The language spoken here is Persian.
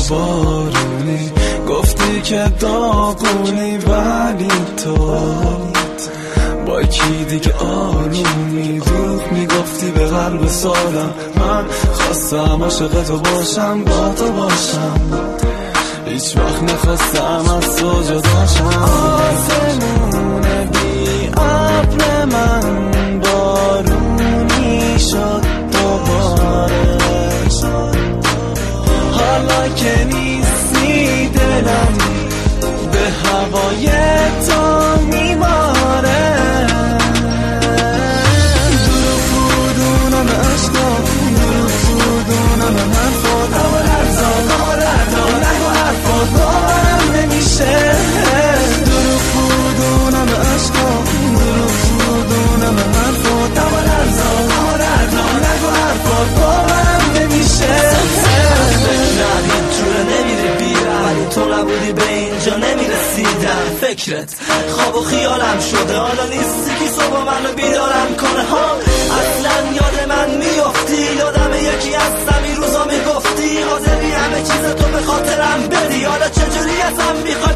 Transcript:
بارونی، گفتی که داغونی، ولی تو با کی دیگه آرومی؟ روح میگفتی به قلب سالم، من خواستم عاشق تو باشم، با تو باشم، هیچ وقت نخواستم از تو جدا شم. آسمون بی ابر من بارونی شد دوباره، حالا که نیستی دلم به هوای تو میباره. دور فودونم عشقا، دور فودونم حرفات، اما لرزان نگو حرفات باورم نمیشه. دور فودونم عشقا، دور فودونم حرفات، اما لرزان نگو حرفات باورم نمیشه. تو نبودی به اینجا نمیرسیدم، فکرت خواب و خیالم شده، حالا نیستی که صبح منو بیدارم کنه ها. اصلا یاد من میافتی، یادم یکی هستم این روزا میگفتی، حاضری همه چیز تو به خاطرم بدی، حالا چجوری ازم میخوای